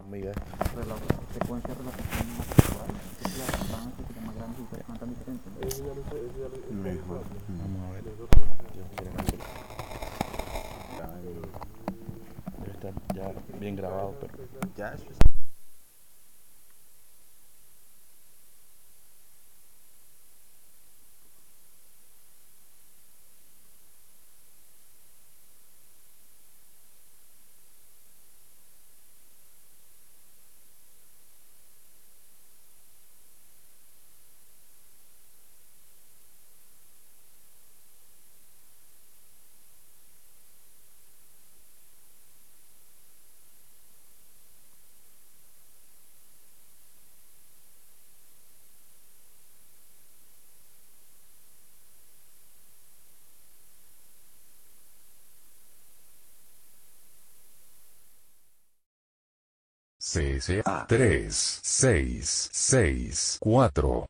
Amiga. Frecuencia de relación más sexual, que es la van a ser más grandes y se tan diferentes, ¿no? Mejor. Vamos a ver. Dios quiera que sí. Debe estar ya bien grabado, pero ya eso es. CSA 3, 6, 6, 4.